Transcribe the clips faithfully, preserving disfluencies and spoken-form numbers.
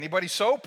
Anybody soap?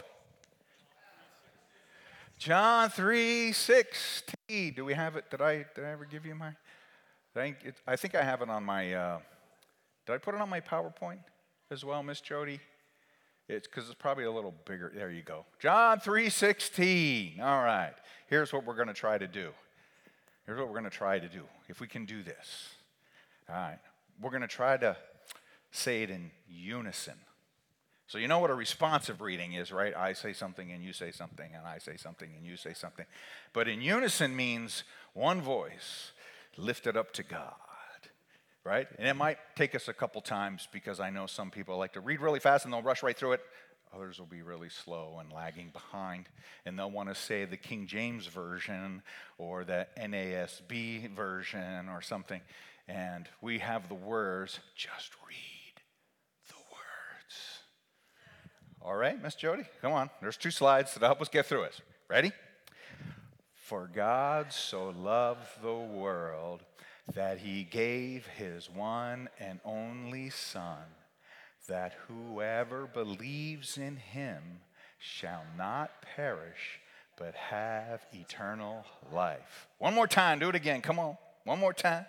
John three sixteen. Do we have it? Did I did I ever give you my? Thank it, I think I have it on my. Uh, did I put it on my PowerPoint as well, Miss Jody? It's because it's probably a little bigger. There you go. John three sixteen. All right. Here's what we're going to try to do. Here's what we're going to try to do. If we can do this. All right. We're going to try to say it in unison. So you know what a responsive reading is, right? I say something and you say something, and I say something and you say something. But in unison means one voice lifted up to God, right? And it might take us a couple times because I know some people like to read really fast and they'll rush right through it. Others will be really slow and lagging behind, and they'll want to say the King James Version or the N A S B version or something. And we have the words, just read the words. All right, Miss Jody, come on. There's two slides to help us get through it. Ready? For God so loved the world that he gave his one and only Son, that whoever believes in him shall not perish, but have eternal life. One more time. Do it again. Come on. One more time.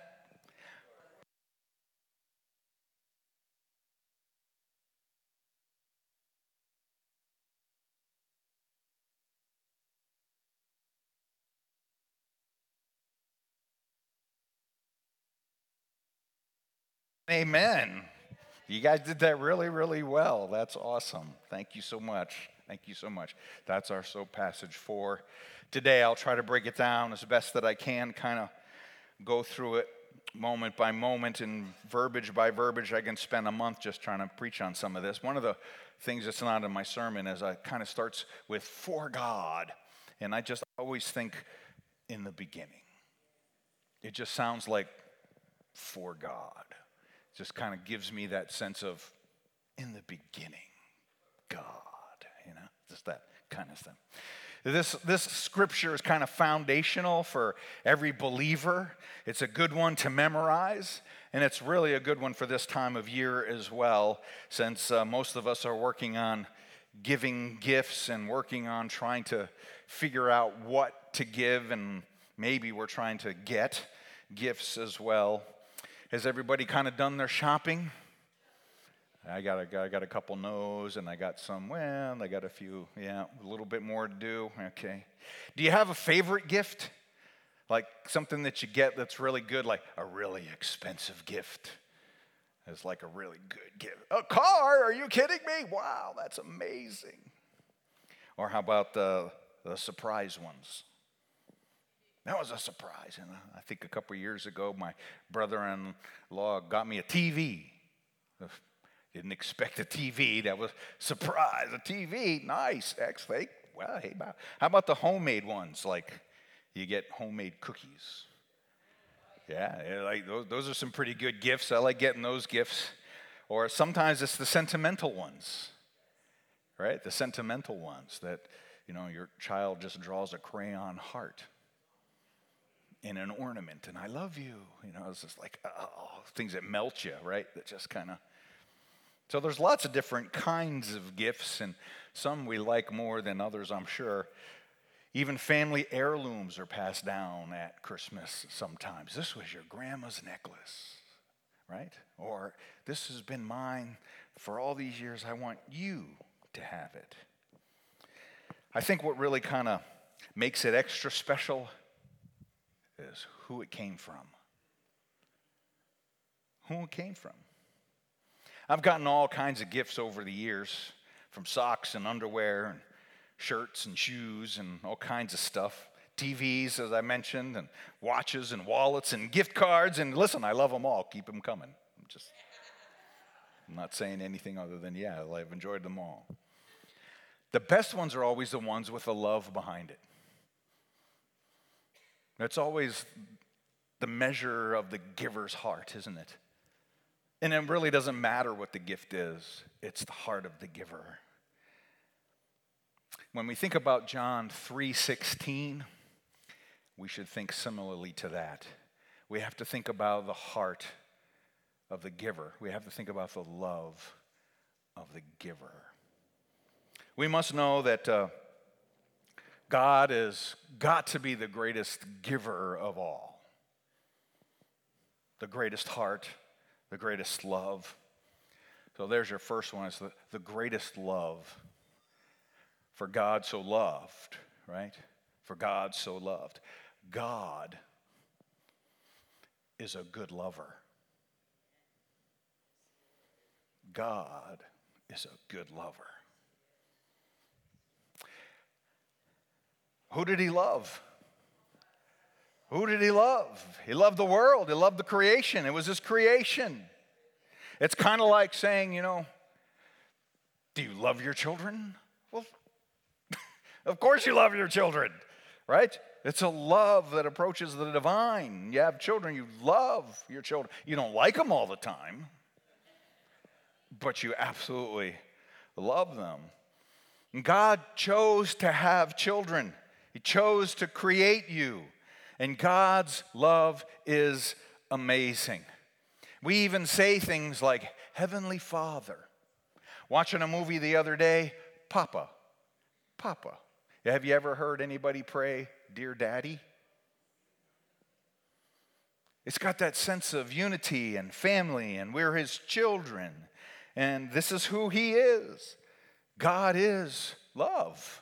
Amen. You guys did that really, really well. That's awesome. Thank you so much. Thank you so much. That's our soap passage for today. I'll try to break it down as best that I can, kind of go through it moment by moment and verbiage by verbiage. I can spend a month just trying to preach on some of this. One of the things that's not in my sermon is I kind of starts with for God. And I just always think in the beginning. It just sounds like for God. Just kind of gives me that sense of, in the beginning, God, you know, just that kind of thing. This, this scripture is kind of foundational for every believer. It's a good one to memorize, and it's really a good one for this time of year as well, since uh, most of us are working on giving gifts and working on trying to figure out what to give, and maybe we're trying to get gifts as well. Has everybody kind of done their shopping? I got a, I got a couple no's, and I got some, well, I got a few, yeah, a little bit more to do, okay. Do you have a favorite gift? Like something that you get that's really good, like a really expensive gift. It's like a really good gift. A car, are you kidding me? Wow, that's amazing. Or how about the, the surprise ones? That was a surprise. And I think a couple years ago, my brother-in-law got me a T V. Didn't expect a T V. That was surprise. A T V, nice, excellent. Well, hey, how about the homemade ones? Like you get homemade cookies. Yeah, like those, those are some pretty good gifts. I like getting those gifts. Or sometimes it's the sentimental ones, right? The sentimental ones that, you know, your child just draws a crayon heart in an ornament, and I love you. You know, it's just like, oh, things that melt you, right? That just kind of. So there's lots of different kinds of gifts, and some we like more than others, I'm sure. Even family heirlooms are passed down at Christmas sometimes. This was your grandma's necklace, right? Or this has been mine for all these years. I want you to have it. I think what really kind of makes it extra special is who it came from. Who it came from. I've gotten all kinds of gifts over the years, from socks and underwear and shirts and shoes and all kinds of stuff. T Vs, as I mentioned, and watches and wallets and gift cards. And listen, I love them all. Keep them coming. I'm just, I'm not saying anything other than, yeah, I've enjoyed them all. The best ones are always the ones with the love behind it. It's always the measure of the giver's heart, isn't it? And it really doesn't matter what the gift is. It's the heart of the giver. When we think about John three sixteen, we should think similarly to that. We have to think about the heart of the giver. We have to think about the love of the giver. We must know that uh, God has got to be the greatest giver of all, the greatest heart, the greatest love. So there's your first one. It's the, the greatest love. For God so loved, right? For God so loved. God is a good lover. God is a good lover. Who did he love? Who did he love? He loved the world. He loved the creation. It was his creation. It's kind of like saying, you know, do you love your children? Well, of course you love your children, right? It's a love that approaches the divine. You have children, you love your children. You don't like them all the time, but you absolutely love them. And God chose to have children. He chose to create you. And God's love is amazing. We even say things like, Heavenly Father. Watching a movie the other day, Papa, Papa. Have you ever heard anybody pray, Dear Daddy? It's got that sense of unity and family, and we're his children. And this is who he is. God is love.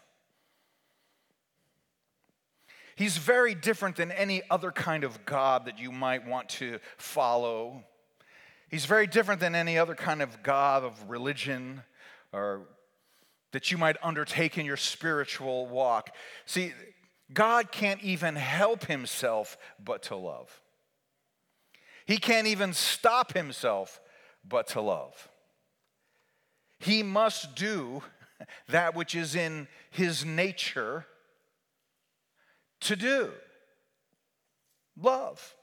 He's very different than any other kind of God that you might want to follow. He's very different than any other kind of God of religion or that you might undertake in your spiritual walk. See, God can't even help himself but to love. He can't even stop himself but to love. He must do that which is in his nature to do. Love.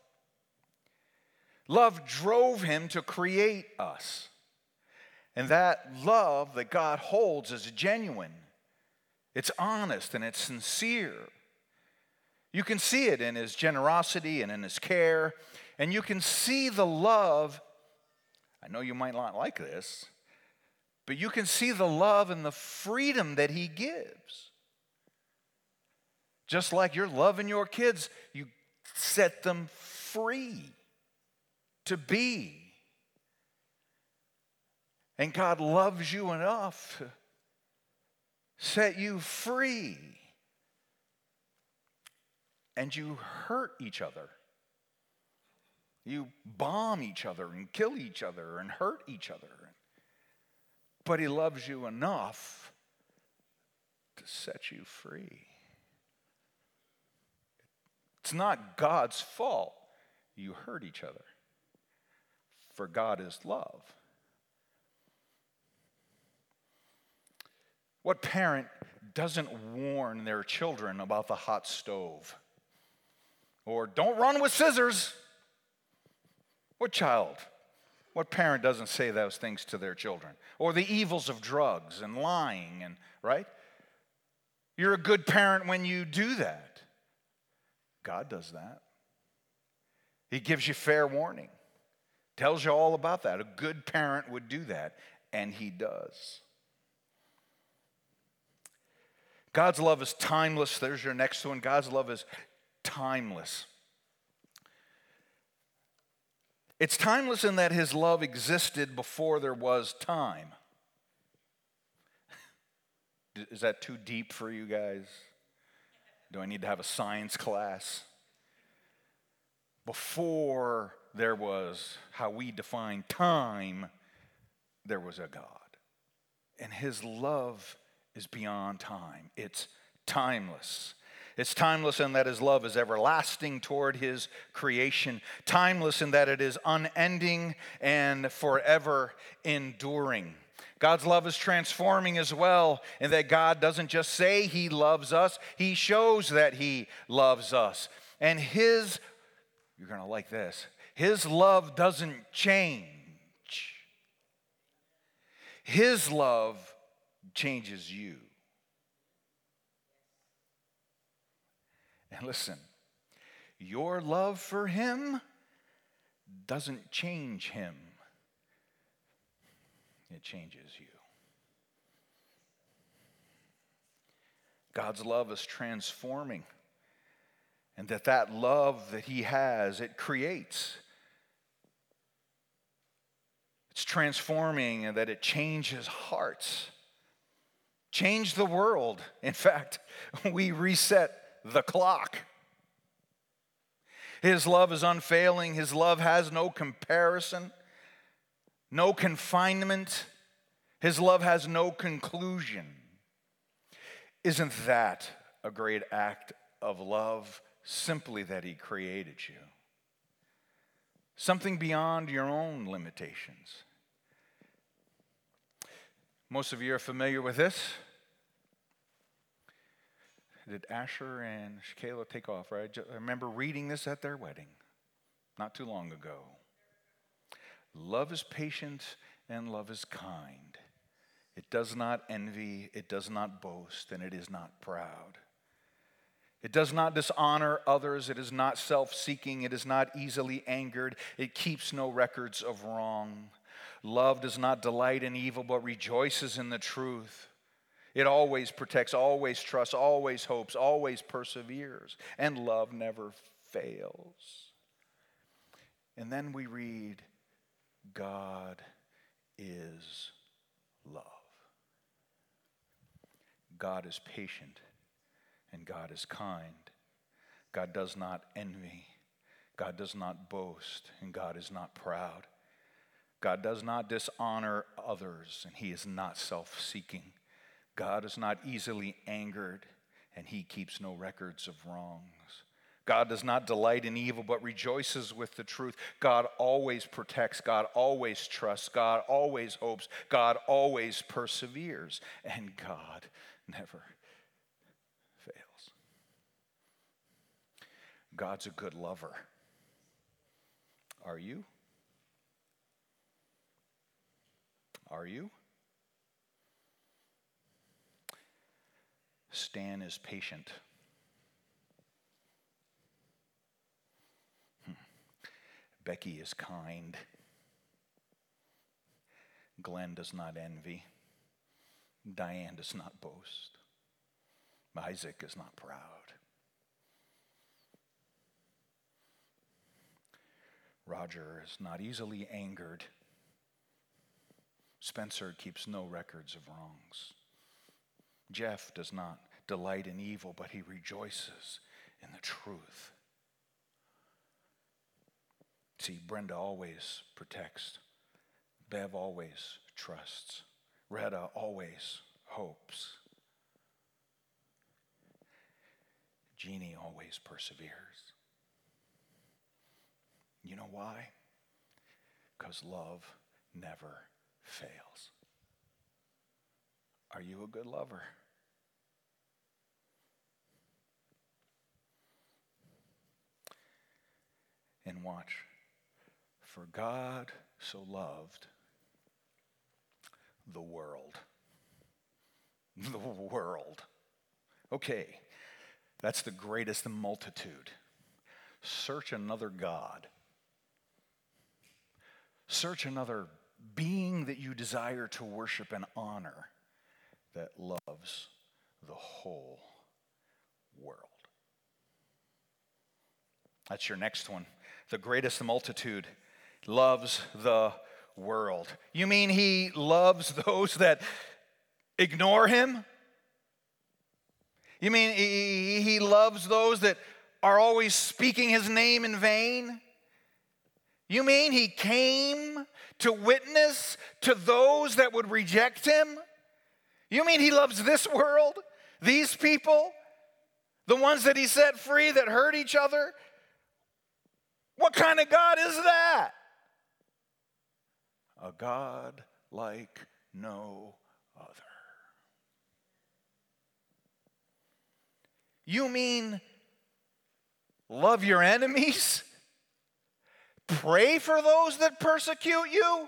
Love drove him to create us. And that love that God holds is genuine. It's honest and it's sincere. You can see it in his generosity and in his care. And you can see the love. I know you might not like this, but you can see the love and the freedom that he gives. Just like you're loving your kids, you set them free to be. And God loves you enough to set you free. And you hurt each other. You bomb each other and kill each other and hurt each other. But he loves you enough to set you free. It's not God's fault you hurt each other. For God is love. What parent doesn't warn their children about the hot stove? Or don't run with scissors? What child, what parent doesn't say those things to their children? Or the evils of drugs and lying, and right? You're a good parent when you do that. God does that. He gives you fair warning. Tells you all about that. A good parent would do that, and he does. God's love is timeless. There's your next one. God's love is timeless. It's timeless in that his love existed before there was time. Is that too deep for you guys? Do I need to have a science class? Before there was how we define time, there was a God. And his love is beyond time. It's timeless. It's timeless in that his love is everlasting toward his creation. Timeless in that it is unending and forever enduring. God's love is transforming as well in that God doesn't just say he loves us, he shows that he loves us. And his, you're going to like this, his love doesn't change. His love changes you. And listen, your love for him doesn't change him. It changes you. God's love is transforming. And that that love that he has, it creates. It's transforming and that it changes hearts. Change the world. In fact, we reset the clock. His love is unfailing. His love has no comparison, no confinement. His love has no conclusion. Isn't that a great act of love? Simply that he created you. Something beyond your own limitations. Most of you are familiar with this. Did Asher and Shakayla take off, right? I remember reading this at their wedding not too long ago. Love is patient and love is kind. It does not envy, it does not boast, and it is not proud. It does not dishonor others. It is not self-seeking. It is not easily angered. It keeps no records of wrong. Love does not delight in evil, but rejoices in the truth. It always protects, always trusts, always hopes, always perseveres. And love never fails. And then we read, God is love. God is patient. And God is kind. God does not envy. God does not boast. And God is not proud. God does not dishonor others. And he is not self-seeking. God is not easily angered. And he keeps no records of wrongs. God does not delight in evil, but rejoices with the truth. God always protects. God always trusts. God always hopes. God always perseveres. And God never fails. God's a good lover. Are you? Are you? Stan is patient. Hmm. Becky is kind. Glenn does not envy. Diane does not boast. Isaac is not proud. Roger is not easily angered. Spencer keeps no records of wrongs. Jeff does not delight in evil, but he rejoices in the truth. See, Brenda always protects. Bev always trusts. Retta always hopes. Jeannie always perseveres. You know why? Because love never fails. Are you a good lover? And watch. For God so loved the world. The world. Okay, that's the greatest multitude. Search another God. Search another being that you desire to worship and honor that loves the whole world. That's your next one. The greatest multitude loves the world. You mean he loves those that ignore him? You mean he, he loves those that are always speaking his name in vain? You mean he came to witness to those that would reject him? You mean he loves this world, these people, the ones that he set free that hurt each other? What kind of God is that? A God like no other. You mean love your enemies? Pray for those that persecute you?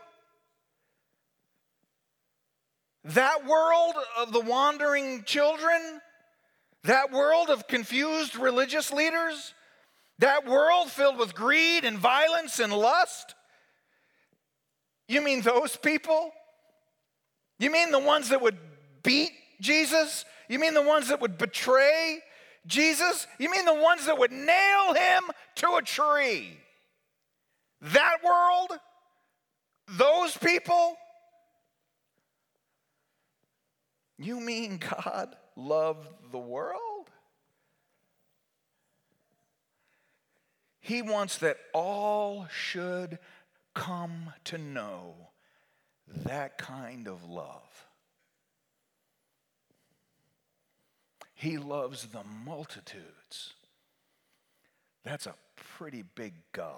That world of the wandering children? That world of confused religious leaders? That world filled with greed and violence and lust? You mean those people? You mean the ones that would beat Jesus? You mean the ones that would betray Jesus? You mean the ones that would nail him to a tree? That world? Those people? You mean God loved the world? He wants that all should come to know that kind of love. He loves the multitudes. That's a pretty big God.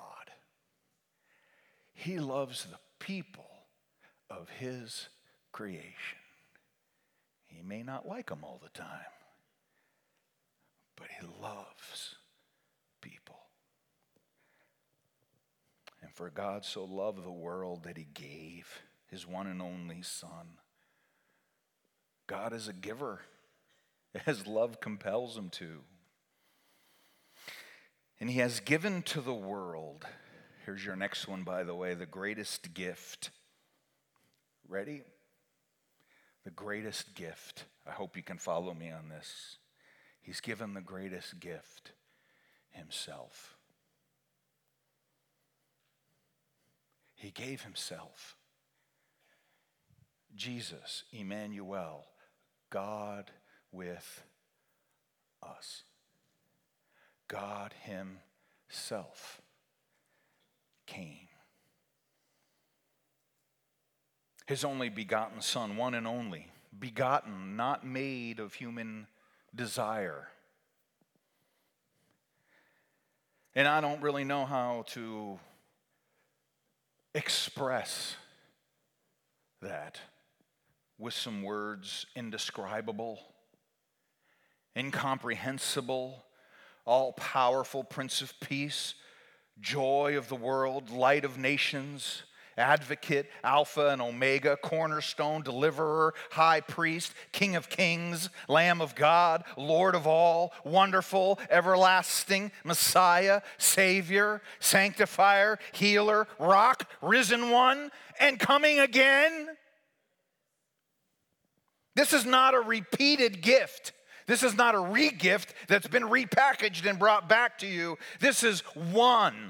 He loves the people of his creation. He may not like them all the time, but he loves people. And for God so loved the world that he gave his one and only Son. God is a giver, as love compels him to. And he has given to the world, here's your next one, by the way, the greatest gift. Ready? The greatest gift. I hope you can follow me on this. He's given the greatest gift, himself. He gave himself. Jesus, Emmanuel, God with us. God himself came. His only begotten Son, one and only, begotten, not made of human desire. And I don't really know how to express that with some words: indescribable, incomprehensible, all-powerful Prince of Peace, joy of the world, light of nations, advocate, Alpha and Omega, cornerstone, deliverer, high priest, King of kings, Lamb of God, Lord of all, wonderful, everlasting, Messiah, Savior, sanctifier, healer, rock, risen one, and coming again. This is not a repeated gift. This is not a re-gift that's been repackaged and brought back to you. This is one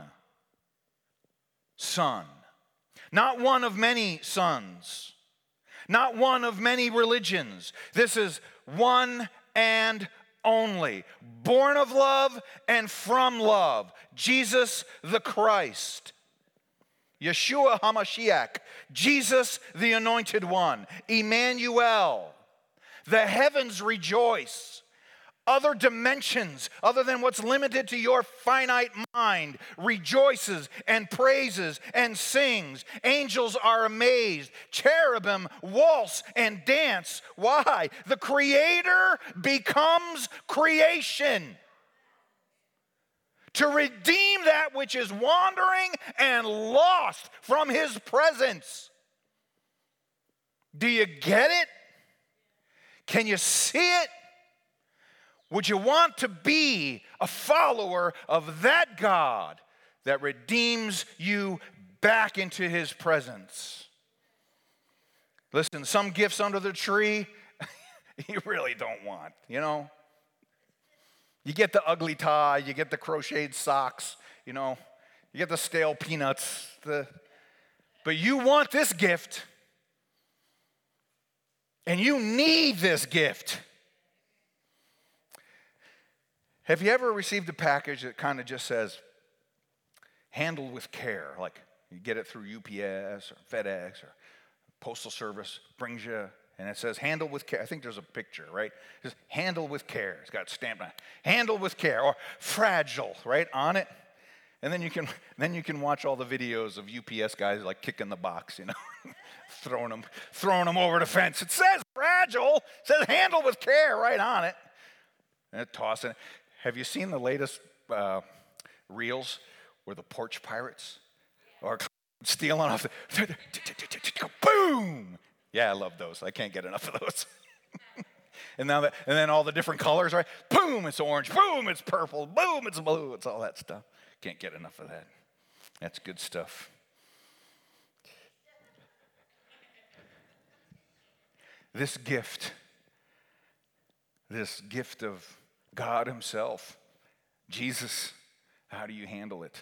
Son. Not one of many sons. Not one of many religions. This is one and only. Born of love and from love. Jesus the Christ. Yeshua HaMashiach. Jesus the Anointed One. Emmanuel. The heavens rejoice. Other dimensions, other than what's limited to your finite mind, rejoices and praises and sings. Angels are amazed. Cherubim waltz and dance. Why? The Creator becomes creation to redeem that which is wandering and lost from his presence. Do you get it? Can you see it? Would you want to be a follower of that God that redeems you back into his presence? Listen, some gifts under the tree you really don't want, you know? You get the ugly tie, you get the crocheted socks, you know, you get the stale peanuts, the, but you want this gift, and you need this gift. Have you ever received a package that kind of just says, handled with care? Like you get it through U P S or FedEx or Postal Service, brings you, and it says, handled with care. I think there's a picture, right? It says, handled with care. It's got stamped on it. Handled with care, or fragile, right, on it. And then you can then you can watch all the videos of U P S guys like kicking the box, you know, throwing them, throwing them over the fence. It says fragile, it says handled with care right on it. And it tossing it. Have you seen the latest uh, reels where the porch pirates are stealing off the, boom! Yeah, I love those. I can't get enough of those. and now that, and then all the different colors, right? Boom, it's orange. Boom, it's purple. Boom, it's blue. It's all that stuff. Can't get enough of that. That's good stuff. This gift this gift of God himself, Jesus, how do you handle it?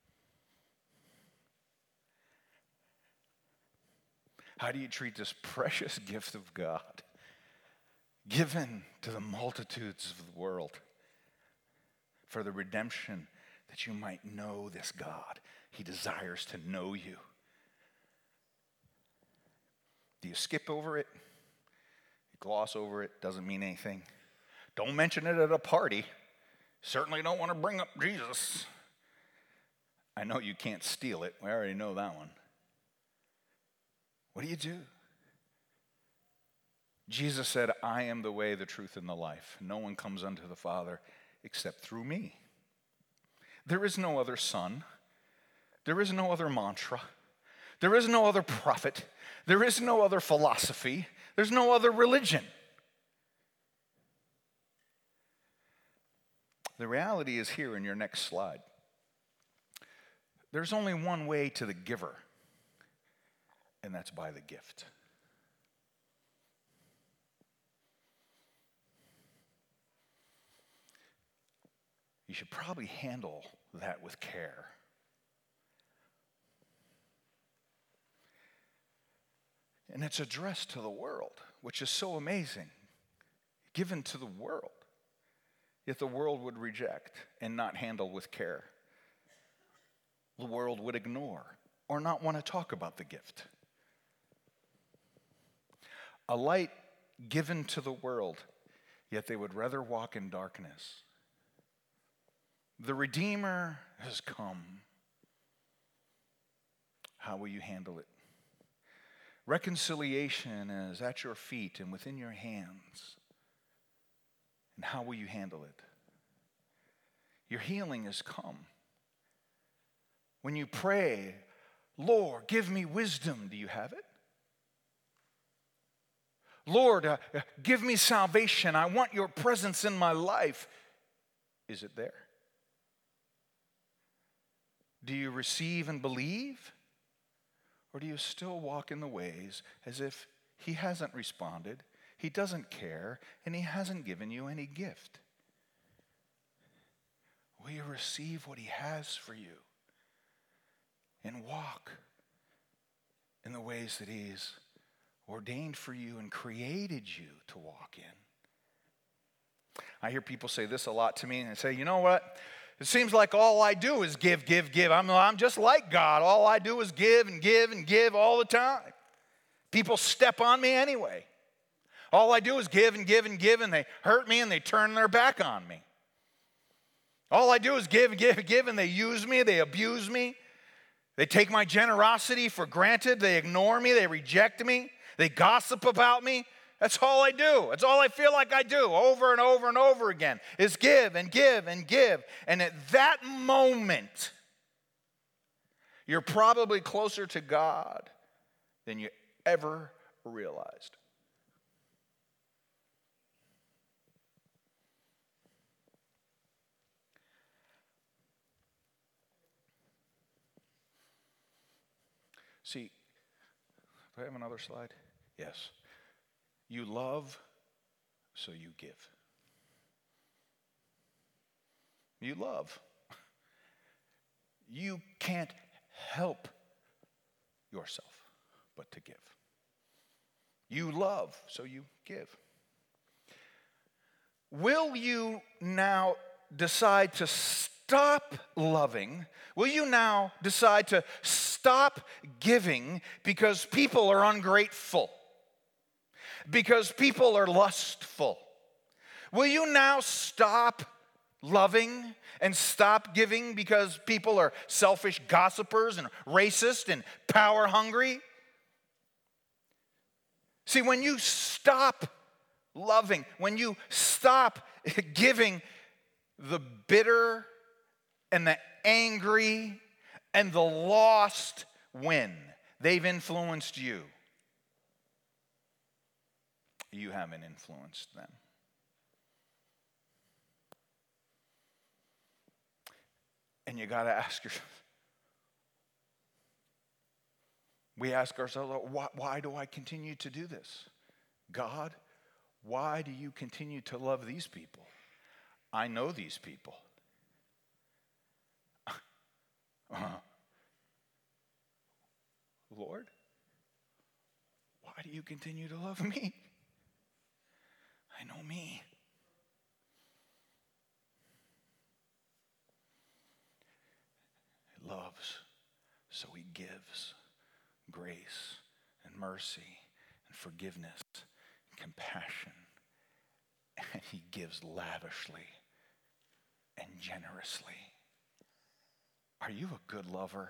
How do you treat this precious gift of God given to the multitudes of the world for the redemption that you might know this God? He desires to know you. Do you skip over it? You gloss over it? Doesn't mean anything. Don't mention it at a party. Certainly don't want to bring up Jesus. I know you can't steal it. We already know that one. What do you do? Jesus said, I am the way, the truth, and the life. No one comes unto the Father except through me. There is no other son. There is no other mantra. There is no other prophet. There is no other philosophy. There's no other religion. The reality is here in your next slide. There's only one way to the giver, and that's by the gift. You should probably handle that with care. And it's addressed to the world, which is so amazing. Given to the world. Yet the world would reject and not handle with care. The world would ignore or not want to talk about the gift. A light given to the world, yet they would rather walk in darkness. The Redeemer has come. How will you handle it? Reconciliation is at your feet and within your hands. And how will you handle it? Your healing has come. When you pray, Lord, give me wisdom, do you have it? Lord, uh, give me salvation. I want your presence in my life. Is it there? Do you receive and believe? Or do you still walk in the ways as if he hasn't responded, he doesn't care, and he hasn't given you any gift? Will you receive what he has for you and walk in the ways that he's ordained for you and created you to walk in? I hear people say this a lot to me, and they say, you know what? It seems like all I do is give, give, give. I'm, I'm just like God. All I do is give and give and give all the time. People step on me anyway. All I do is give and give and give, and they hurt me and they turn their back on me. All I do is give and give and give, and they use me, they abuse me. They take my generosity for granted. They ignore me. They reject me. They gossip about me. That's all I do. That's all I feel like I do over and over and over again is give and give and give. And at that moment, you're probably closer to God than you ever realized. See, do I have another slide? Yes. You love, so you give. You love. You can't help yourself but to give. You love, so you give. Will you now decide to stop loving? Will you now decide to stop giving because people are ungrateful? Because people are lustful? Will you now stop loving and stop giving because people are selfish gossipers and racist and power hungry? See, when you stop loving, when you stop giving, the bitter and the angry and the lost win. They've influenced you. You haven't influenced them. And you got to ask yourself, we ask ourselves, why, why do I continue to do this? God, why do you continue to love these people? I know these people. Uh, Lord, why do you continue to love me? I know me. He loves, so he gives grace and mercy and forgiveness and compassion. And he gives lavishly and generously. Are you a good lover?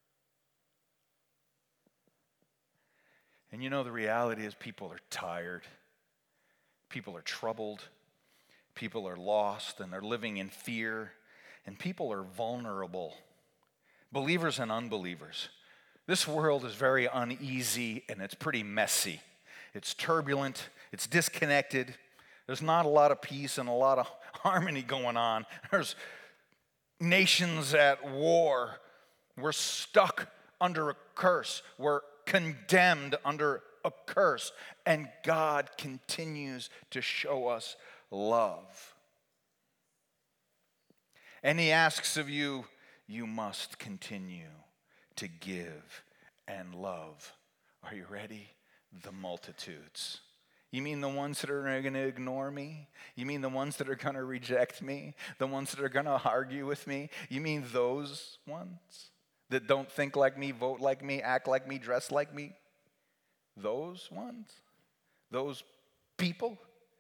And you know, the reality is people are tired. People are troubled. People are lost and they're living in fear. And people are vulnerable. Believers and unbelievers. This world is very uneasy and it's pretty messy. It's turbulent. It's disconnected. There's not a lot of peace and a lot of harmony going on. There's nations at war. We're stuck under a curse. We're condemned under a curse. And God continues to show us love. And he asks of you, you must continue to give and love. Are you ready? The multitudes. You mean the ones that are going to ignore me? You mean the ones that are going to reject me? The ones that are going to argue with me? You mean those ones that don't think like me, vote like me, act like me, dress like me? Those ones? Those people?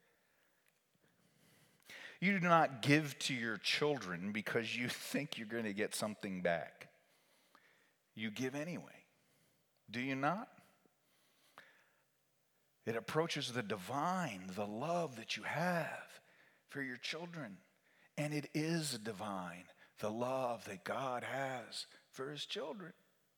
You do not give to your children because you think you're going to get something back. You give anyway. Do you not? It approaches the divine, the love that you have for your children. And it is divine, the love that God has for his children.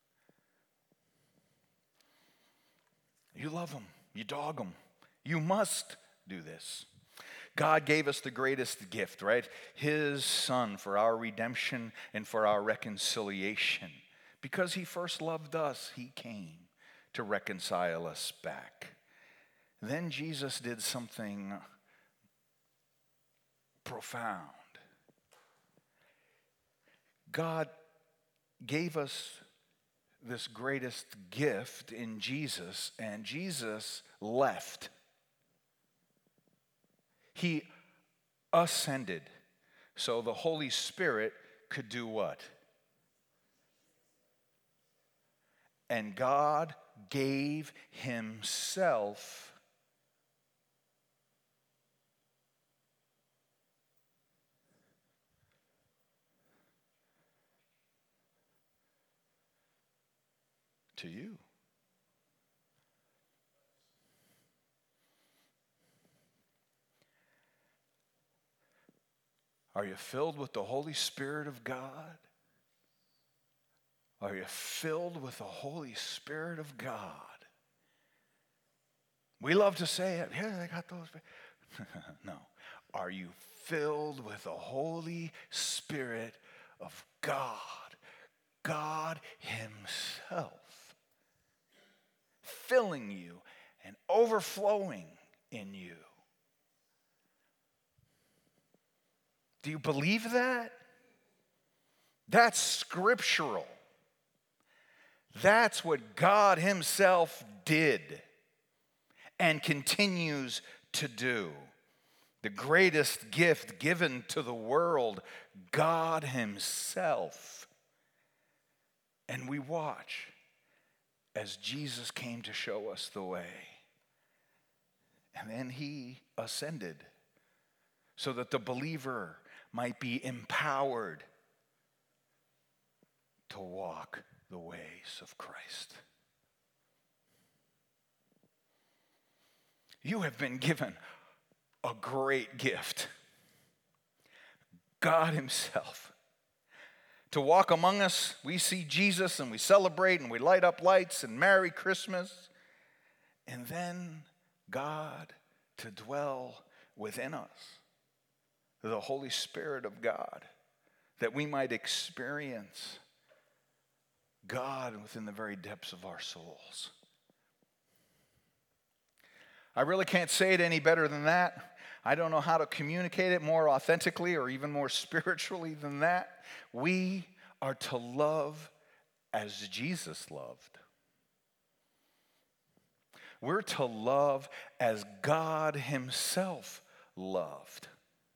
You love them. You dog them. You must do this. God gave us the greatest gift, right? His Son for our redemption and for our reconciliation. Because he first loved us, he came to reconcile us back. Then Jesus did something profound. God gave us this greatest gift in Jesus, and Jesus left. He ascended so the Holy Spirit could do what? And God gave himself to you. Are you filled with the Holy Spirit of God? Are you filled with the Holy Spirit of God? We love to say it. Yeah, I got those. No. Are you filled with the Holy Spirit of God? God himself filling you and overflowing in you. Do you believe that? That's scriptural. That's what God himself did and continues to do. The greatest gift given to the world, God himself. And we watch as Jesus came to show us the way. And then he ascended so that the believer might be empowered to walk the ways of Christ. You have been given a great gift. God himself. To walk among us, we see Jesus and we celebrate and we light up lights and Merry Christmas. And then God to dwell within us. The Holy Spirit of God. That we might experience God within the very depths of our souls. I really can't say it any better than that. I don't know how to communicate it more authentically or even more spiritually than that. We are to love as Jesus loved. We're to love as God himself loved.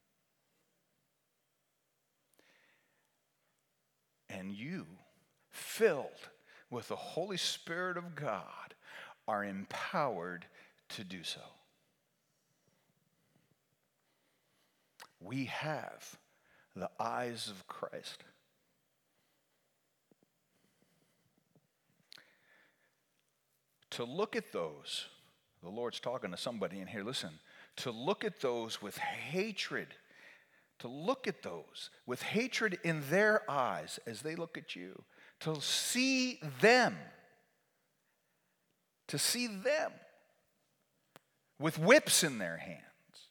And you, filled with the Holy Spirit of God, are empowered to do so. We have the eyes of Christ. To look at those, the Lord's talking to somebody in here, listen, to look at those with hatred, to look at those with hatred in their eyes as they look at you, to see them, to see them with whips in their hands,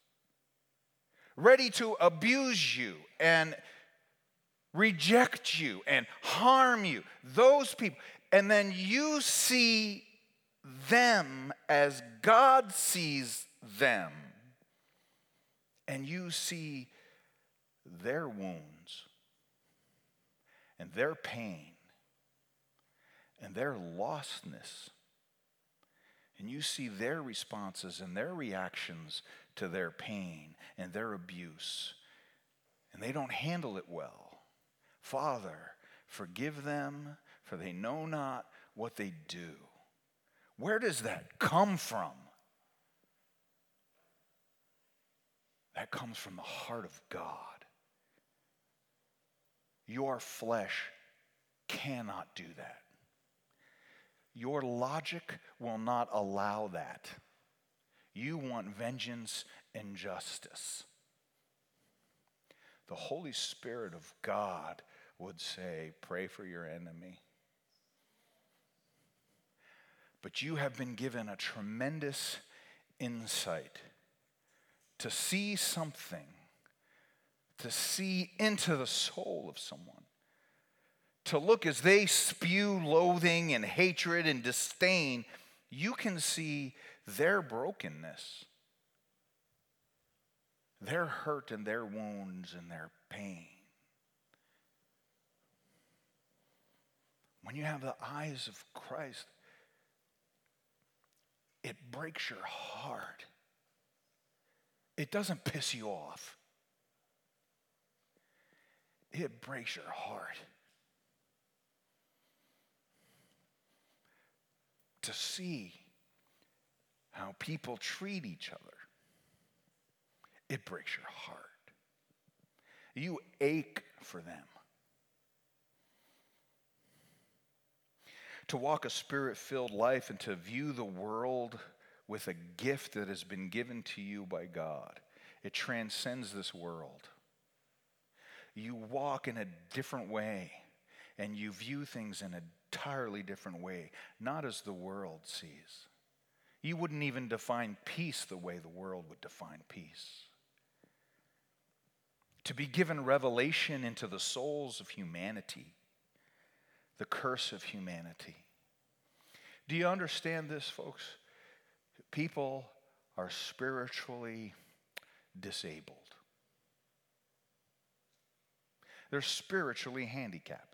ready to abuse you and reject you and harm you, those people, and then you see them as God sees them, and you see their wounds and their pain and their lostness, and you see their responses and their reactions to their pain and their abuse, and they don't handle it well. Father, forgive them, for they know not what they do. Where does that come from? That comes from the heart of God. Your flesh cannot do that. Your logic will not allow that. You want vengeance and justice. The Holy Spirit of God would say, pray for your enemy. But you have been given a tremendous insight to see something, to see into the soul of someone, to look as they spew loathing and hatred and disdain. You can see their brokenness, their hurt and their wounds and their pain. When you have the eyes of Christ, it breaks your heart. It doesn't piss you off. It breaks your heart. To see how people treat each other, it breaks your heart. You ache for them. To walk a spirit-filled life and to view the world with a gift that has been given to you by God. It transcends this world. You walk in a different way, and you view things in an entirely different way, not as the world sees. You wouldn't even define peace the way the world would define peace. To be given revelation into the souls of humanity, the curse of humanity. Do you understand this, folks? People are spiritually disabled. They're spiritually handicapped.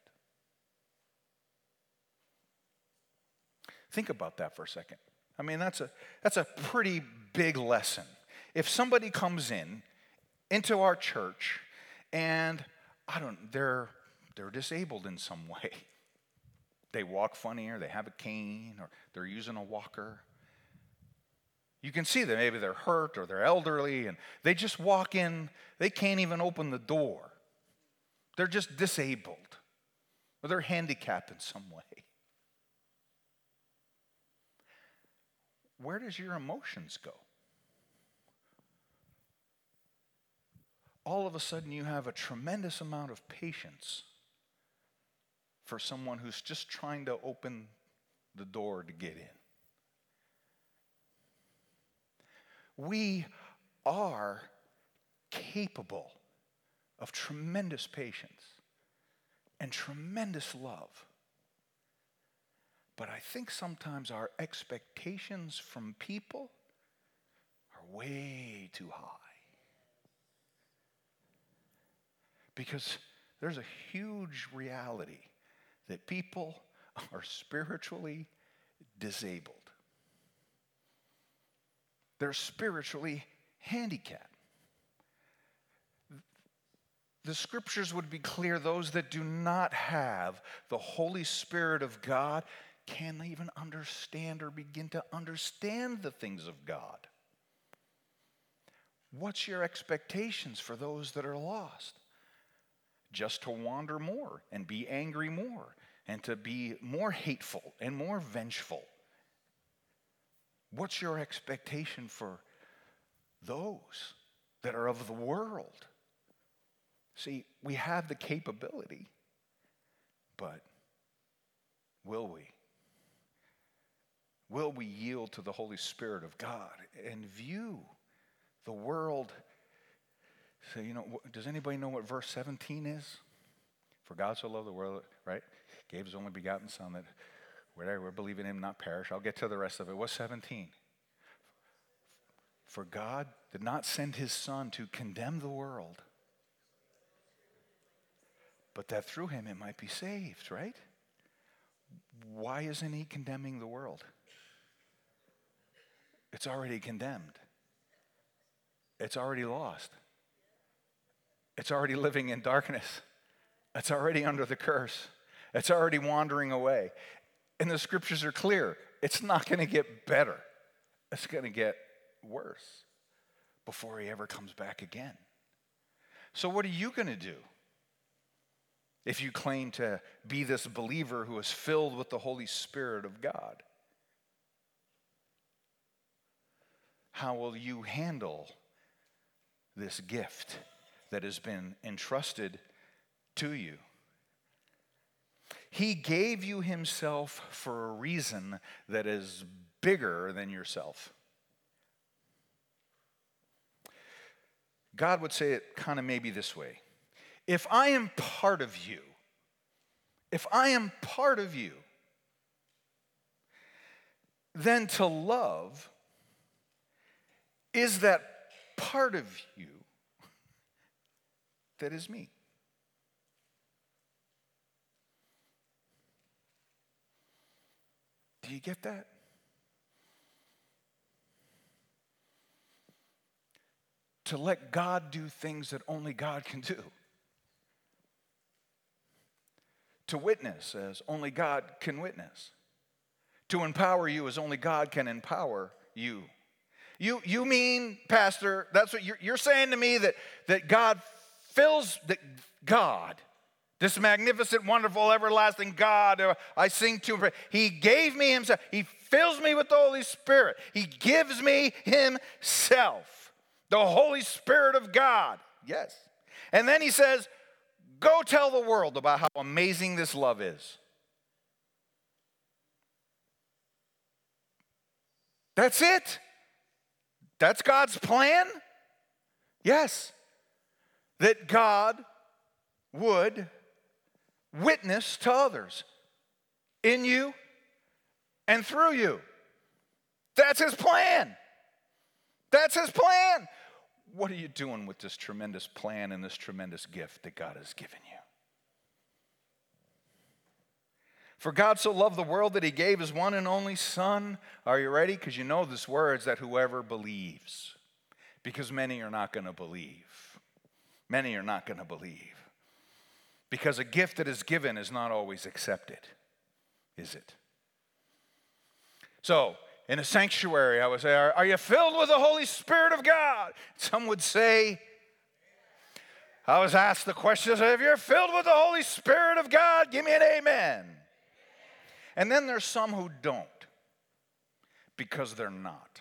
Think about that for a second. I mean, that's a that's a pretty big lesson. If somebody comes in into our church and I don't they're they're disabled in some way. They walk funny, or they have a cane, or they're using a walker. You can see that maybe they're hurt or they're elderly, and they just walk in, they can't even open the door. They're just disabled, or they're handicapped in some way. Where does your emotions go? All of a sudden you have a tremendous amount of patience for someone who's just trying to open the door to get in. We are capable of tremendous patience and tremendous love. But I think sometimes our expectations from people way too high. Because there's a huge reality that people are spiritually disabled. They're spiritually handicapped. The scriptures would be clear. Those that do not have the Holy Spirit of God can't even understand or begin to understand the things of God. What's your expectations for those that are lost? Just to wander more and be angry more and to be more hateful and more vengeful. What's your expectation for those that are of the world? See, we have the capability, but will we? Will we yield to the Holy Spirit of God and view the world? So, you know, does anybody know what verse seventeen is? For God so loved the world, right? Gave his only begotten Son that whatever believe in him not perish. I'll get to the rest of it. What's seventeen? For God did not send his Son to condemn the world, but that through him it might be saved, right? Why isn't he condemning the world? It's already condemned. It's already lost. It's already living in darkness. It's already under the curse. It's already wandering away. And the scriptures are clear. It's not going to get better. It's going to get worse before he ever comes back again. So what are you going to do if you claim to be this believer who is filled with the Holy Spirit of God? How will you handle this gift that has been entrusted to you? He gave you himself for a reason that is bigger than yourself. God would say it kind of maybe this way. If I am part of you, if I am part of you, then to love is that part of you that is me. Do you get that? To let God do things that only God can do. To witness as only God can witness. To empower you as only God can empower you. You, you mean, Pastor, that's what you're, you're saying to me, that, that God fills, that God, this magnificent, wonderful, everlasting God, uh, I sing to him, he gave me himself. He fills me with the Holy Spirit. He gives me himself, the Holy Spirit of God. Yes. And then he says, go tell the world about how amazing this love is. That's it. That's God's plan? Yes. That God would witness to others in you and through you. That's his plan. That's his plan. What are you doing with this tremendous plan and this tremendous gift that God has given you? For God so loved the world that he gave his one and only Son. Are you ready? Because you know this word is that whoever believes. Because many are not going to believe. Many are not going to believe. Because a gift that is given is not always accepted, is it? So, in a sanctuary, I would say, are, are you filled with the Holy Spirit of God? Some would say, I was asked the question, if you're filled with the Holy Spirit of God, give me an amen. And then there's some who don't, because they're not.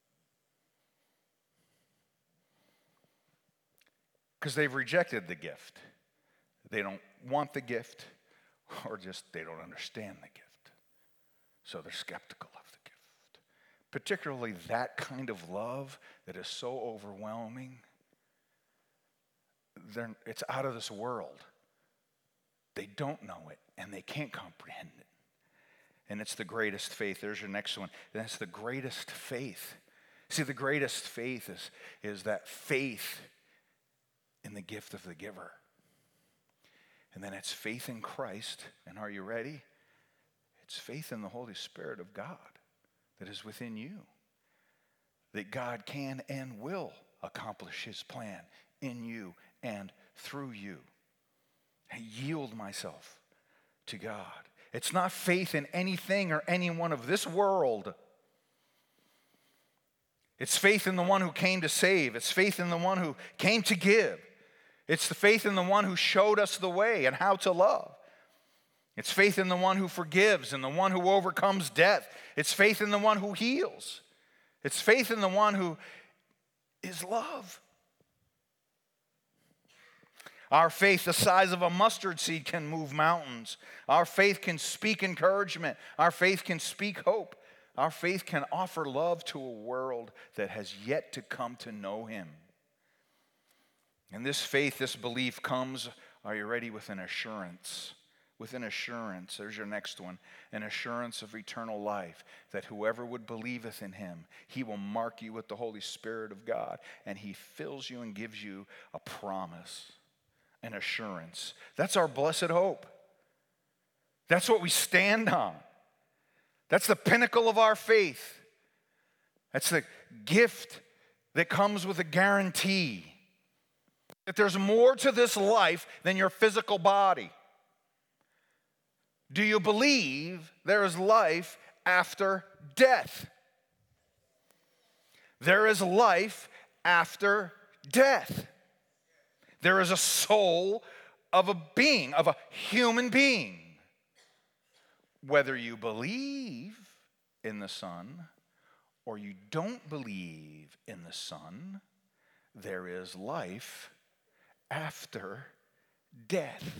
Because they've rejected the gift. They don't want the gift, or just they don't understand the gift. So they're skeptical of the gift. Particularly that kind of love that is so overwhelming. They're, it's out of this world. They don't know it, and they can't comprehend it. And it's the greatest faith. There's your next one. That's the greatest faith See, the greatest faith is, is that faith in the gift of the giver. And then it's faith in Christ. And are you ready? It's faith in the Holy Spirit of God that is within you. That God can and will accomplish his plan in you and through you. I yield myself to God. It's not faith in anything or anyone of this world. It's faith in the one who came to save. It's faith in the one who came to give. It's the faith in the one who showed us the way and how to love. It's faith in the one who forgives and the one who overcomes death. It's faith in the one who heals. It's faith in the one who is love. Our faith, the size of a mustard seed, can move mountains. Our faith can speak encouragement. Our faith can speak hope. Our faith can offer love to a world that has yet to come to know him. And this faith, this belief comes, are you ready, with an assurance? With an assurance. There's your next one. An assurance of eternal life, that whoever would believeth in him, he will mark you with the Holy Spirit of God, and he fills you and gives you a promise, an assurance. That's our blessed hope. That's what we stand on. That's the pinnacle of our faith. That's the gift that comes with a guarantee that there's more to this life than your physical body. Do you believe there is life after death? There is life after death. There is a soul of a being, of a human being. Whether you believe in the Son or you don't believe in the Son, there is life after death.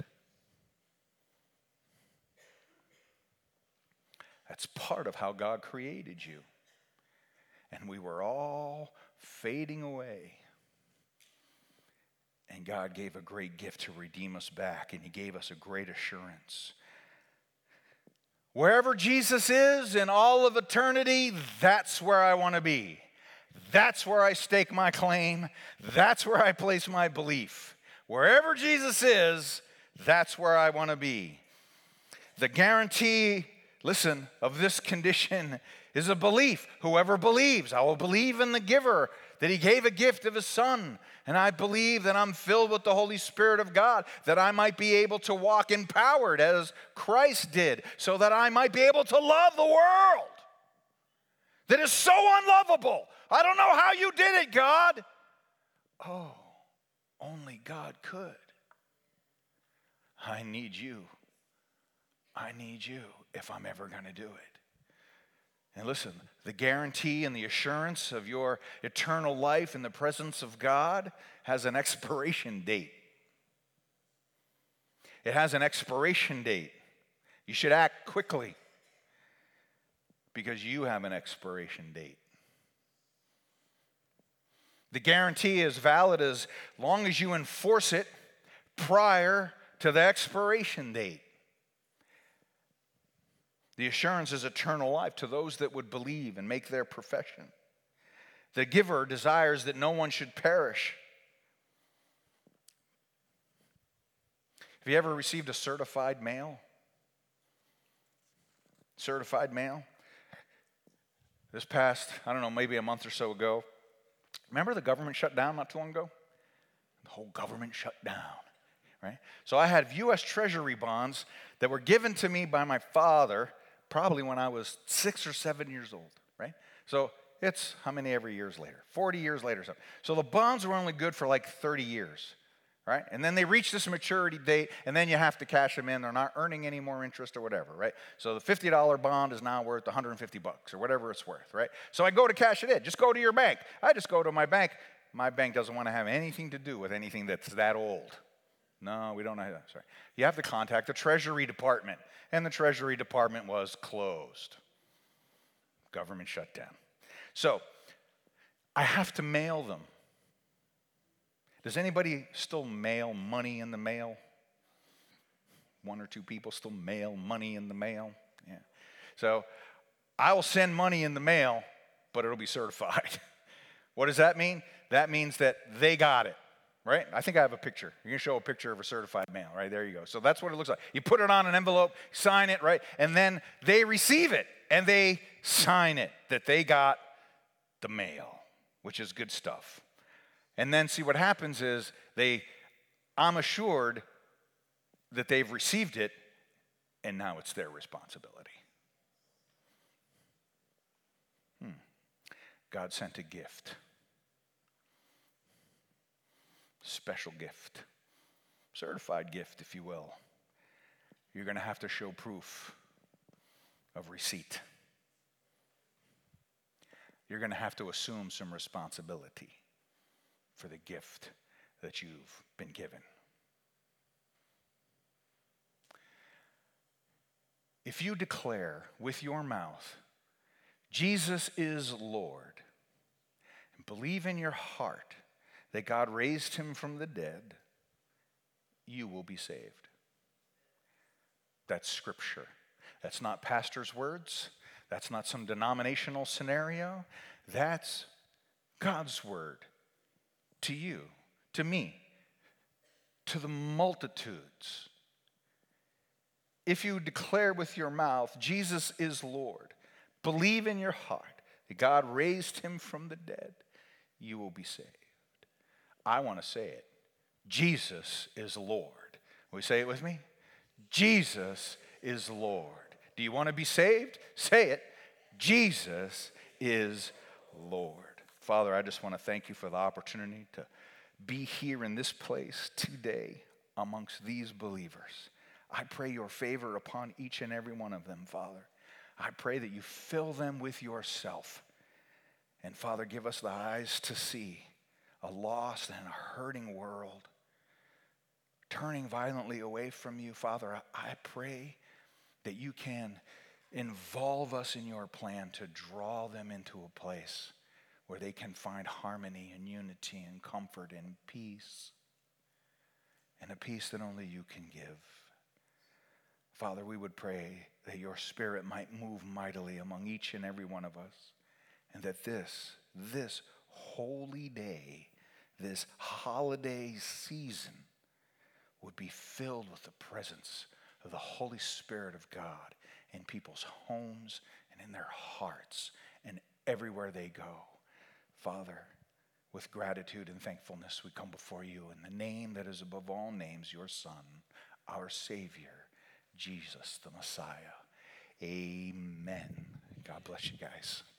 That's part of how God created you. And we were all fading away. And God gave a great gift to redeem us back, and he gave us a great assurance. Wherever Jesus is in all of eternity, that's where I want to be. That's where I stake my claim. That's where I place my belief. Wherever Jesus is, that's where I want to be. The guarantee, listen, of this condition is a belief. Whoever believes, I will believe in the giver, that he gave a gift of his Son. And I believe that I'm filled with the Holy Spirit of God, that I might be able to walk empowered as Christ did, so that I might be able to love the world that is so unlovable. I don't know how you did it, God. Oh, only God could. I need you. I need you if I'm ever going to do it. And listen, the guarantee and the assurance of your eternal life in the presence of God has an expiration date. It has an expiration date. You should act quickly because you have an expiration date. The guarantee is valid as long as you enforce it prior to the expiration date. The assurance is eternal life to those that would believe and make their profession. The giver desires that no one should perish. Have you ever received a certified mail? Certified mail? This past, I don't know, maybe a month or so ago, remember the government shut down not too long ago? The whole government shut down, right? So I had U S Treasury bonds that were given to me by my father probably when I was six or seven years old, right? So it's how many every years later? forty years later. So, so the bonds were only good for like thirty years, right? And then they reach this maturity date, and then you have to cash them in. They're not earning any more interest or whatever, right? So the fifty dollar bond is now worth one hundred fifty bucks or whatever it's worth, right? So I go to cash it in. Just go to your bank. I just go to my bank. My bank doesn't want to have anything to do with anything that's that old. No, we don't know that. Sorry. You have to contact the Treasury Department. And the Treasury Department was closed. Government shut down. So I have to mail them. Does anybody still mail money in the mail? One or two people still mail money in the mail? Yeah. So I will send money in the mail, but it'll be certified. What does that mean? That means that they got it, right? I think I have a picture. You can show a picture of a certified mail, right? There you go. So that's what it looks like. You put it on an envelope, sign it, right? And then they receive it and they sign it that they got the mail, which is good stuff. And then see what happens is they, I'm assured that they've received it and now it's their responsibility. Hmm. God sent a gift. Special gift. Certified gift, if you will. You're going to have to show proof of receipt. You're going to have to assume some responsibility for the gift that you've been given. If you declare with your mouth, Jesus is Lord, and believe in your heart that God raised him from the dead, you will be saved. That's scripture. That's not pastor's words. That's not some denominational scenario. That's God's word to you, to me, to the multitudes. If you declare with your mouth, Jesus is Lord, believe in your heart that God raised him from the dead, you will be saved. I want to say it. Jesus is Lord. Will you say it with me? Jesus is Lord. Do you want to be saved? Say it. Jesus is Lord. Father, I just want to thank you for the opportunity to be here in this place today amongst these believers. I pray your favor upon each and every one of them, Father. I pray that you fill them with yourself. And Father, give us the eyes to see a lost and a hurting world turning violently away from you. Father, I pray that you can involve us in your plan to draw them into a place where they can find harmony and unity and comfort and peace, and a peace that only you can give. Father, we would pray that your Spirit might move mightily among each and every one of us, and that this, this holy day, this holiday season would be filled with the presence of the Holy Spirit of God in people's homes and in their hearts and everywhere they go. Father, with gratitude and thankfulness, we come before you in the name that is above all names, your Son, our Savior, Jesus the Messiah. Amen. God bless you guys.